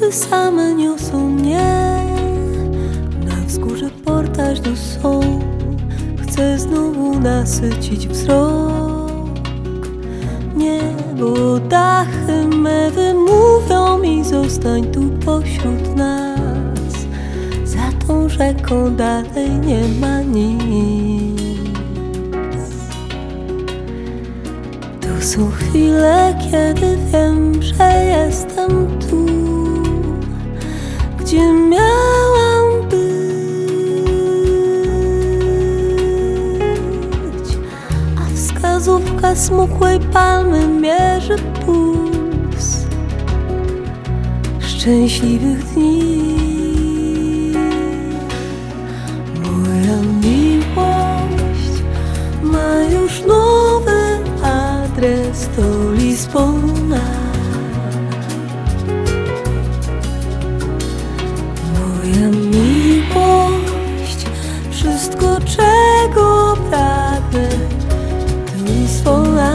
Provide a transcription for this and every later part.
góry same niosą mnie, na wzgórze portaż do są. Chcę znowu nasycić wzrok. Niebo, dachy me wymówią mi: zostań tu pośród nas. Za tą rzeką dalej nie ma nic. To są chwile, kiedy wiem, że jestem tu, gdzie miałam być, a wskazówka smukłej palmy mierzy puls szczęśliwych dni. Moja miłość ma już nowy adres, to Lizbona. Moja miłość, wszystko czego pragnę, to Lizbona.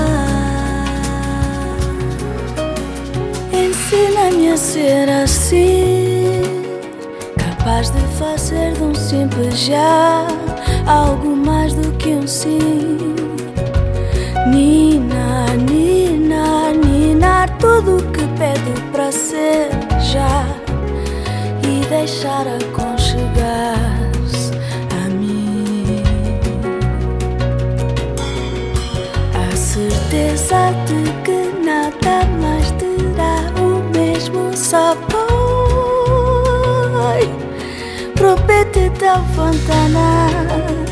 Ensina-me a ser assim, capaz de fazer de um simples já algo mais do que sim. Nina, Nina, ninar tudo o que pede para ser já e deixar aconchegar-se a mim. A certeza de que nada mais terá o mesmo sabor. Propete da Fontana.